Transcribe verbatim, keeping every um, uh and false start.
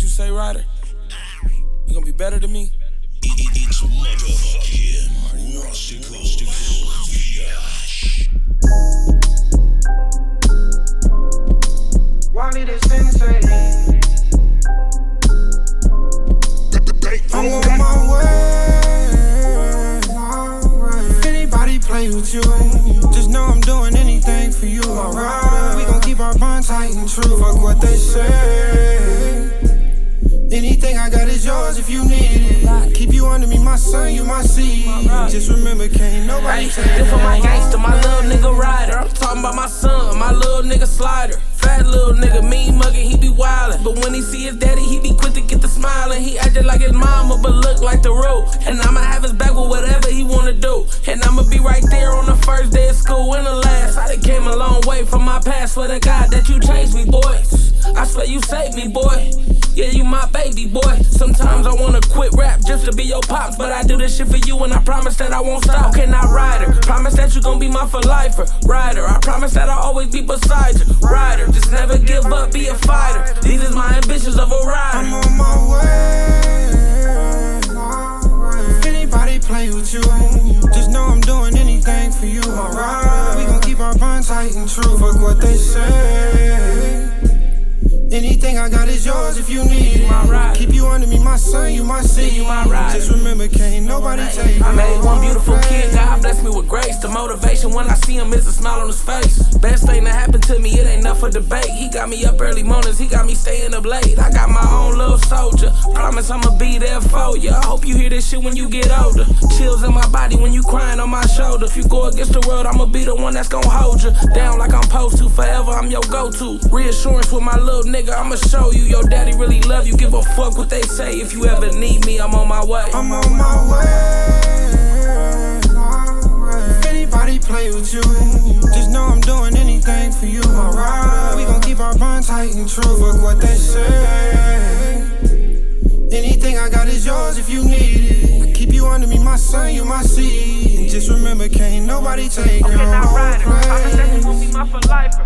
What you say, Ryder? You gonna be better than me? It's motherfucking Rustical. Wally the sensei. I'm on my way. If anybody play with you, just know I'm doing anything for you. Alright, we gon' keep our bond tight and true. Fuck what they say. Anything I got is yours if you need it. Keep you under me, my son, you my seed. Just remember, can't nobody take it. This for my gangster, my little nigga Ryder. I'm talking about my son, my little nigga Slider. Fat little nigga, mean muggin', he be wildin'. But when he see his daddy, he be quick to get the smilin'. He actin' like his mama, but look like the road. And I'ma have his back with whatever he wanna do. And I'ma be right there on the first day of school and the last. I done came a long way from my past. Swear to God that you changed me, boy. I swear you saved me, boy. Yeah, you my baby, boy. Sometimes I wanna quit rap just to be your pops, but I do this shit for you and I promise that I won't stop. Okay, now Ryder, promise that you gon' be my for lifer. Ryder, I promise that I'll always be beside you. Ryder, just never give up, be a fighter. These is my ambitions of a rider. I'm on my way. If anybody play with you, just know I'm doing anything for you. Alright, we gon' keep our bond tight and true. Fuck what they say. Anything I got is yours if you need it. Keep you under me, my son, you my seed. You my ride. Just remember, can't nobody take it. I made one beautiful kid, God bless me with grace. The motivation when I see him is a smile on his face. Best thing that happened to me, it ain't nothing for debate. He got me up early mornings, he got me staying up late. I got my own little soldier, promise I'ma be there for you. I hope you hear this shit when you get older. Chills in my body when you crying on my shoulder. If you go against the world, I'ma be the one that's gon' hold you down like I'm supposed to. Forever, I'm your go-to. Reassurance with my little nigga, I'ma show you your daddy really love you. Give a fuck what they say. If you ever need me, I'm on my way. I'm on my way. If anybody play with you, just know I'm doing anything for you. Alright, we gon' keep our bond tight and true. Fuck what they say. Anything I got is yours if you need it. Keep you under me, my son, you my seed. Just remember, can't nobody take it. Okay, now Ryder, I promise that you gon' be my for life.